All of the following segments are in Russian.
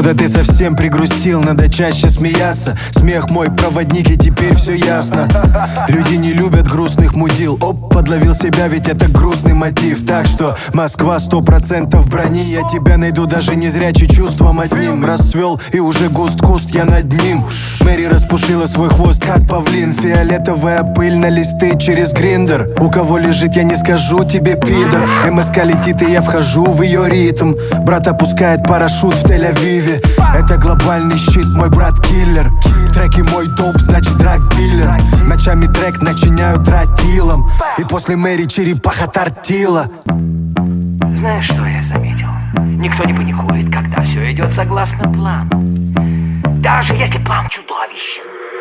Походу ты совсем пригрустил, надо чаще смеяться. Смех мой проводник, и теперь все ясно. Люди не любят грустных мудил. Оп, подловил себя, ведь это грустный мотив. Так что Москва 100% брони. Я тебя найду даже незрячий чувством одним. Расцвел и уже густ куст, я над ним. Мэри распушила свой хвост, как павлин. Фиолетовая пыль на листы через гриндер. У кого лежит, я не скажу тебе, пидор. МСК летит, и я вхожу в ее ритм. Брат опускает парашют в Тель-Авиве. Это глобальный щит, мой брат киллер. Треки мой доп, значит драг-дилер. Ночами трек начиняю тротилом. И после Мэри черепаха тортила. Знаешь, что я заметил? Никто не паникует, когда все идет согласно плану. Даже если план чудовищен.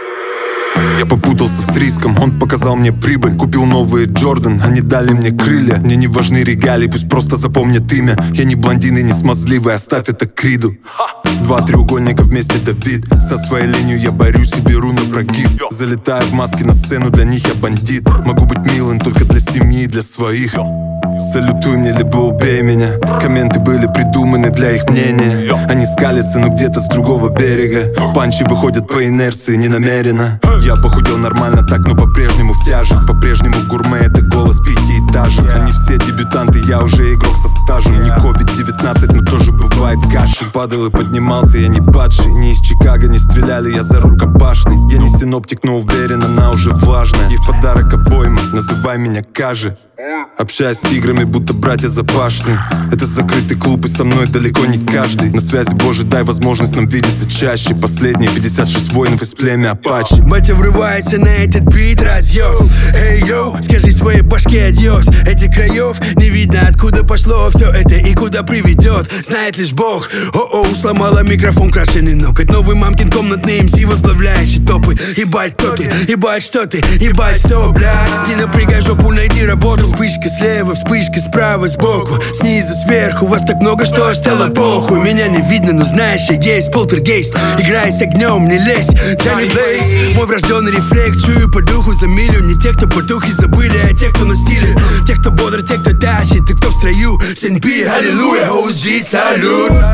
Я попутался с риском, он показал мне прибыль. Купил новые Джордан, они дали мне крылья. Мне не важны регалии, пусть просто запомнят имя. Я не блондин и не смазливый, оставь это Криду. Два треугольника вместе Давид. Со своей ленью я борюсь и беру на прогиб. Залетаю в маске на сцену, для них я бандит. Могу быть милым только для семьи и для своих. Салютуй мне, либо убей меня. Комменты были придуманы для их мнения. Они скалятся, но где-то с другого берега. Панчи выходят по инерции, не намеренно. Я похудел нормально так, но по-прежнему в тяжах. По-прежнему гурме, это голос пятиэтажек. Они все дебютанты, я уже игрок со стажем. Не COVID-19, но тоже бывает кашель. Падал и поднимался, я не падший. Не из Чикаго, не стреляли, я за рукопашный. Я не синоптик, но уверен, она уже влажная. Ей в подарок обойма, называй меня Кажи. Общаюсь с тиграми, будто братья запашные. Это закрытый клуб, и со мной далеко не каждый. На связи, Боже, дай возможность нам видеться чаще. Последние 56 воинов из племя Апачи. Батя врывается на этот бит, разъем. Эй, йоу, скажи своей башке адьос. Этих краев не видно, откуда пошло все это и куда приведет. Знает лишь Бог. О-о, сломала микрофон, крашеный ноготь. Новый мамкин комнатный МС, возглавляющий топы. Ебать, кто ты, ебать, что ты, ебать, что, блядь. Не напрягай жопу, найди работу. Вспышка слева, вспышка справа, сбоку, снизу, сверху. Вас так много, что стало похуй. Меня не видно, но знаешь, я есть полтергейст. Играй с огнем, не лезь, Джонни Блейз. Мой врожденный рефлекс, чую по духу за милю. Не те, кто потухи забыли, а те, кто на стиле. Те, кто бодр, те, кто тащит, и кто в строю. СНП, аллилуйя, OG, салют.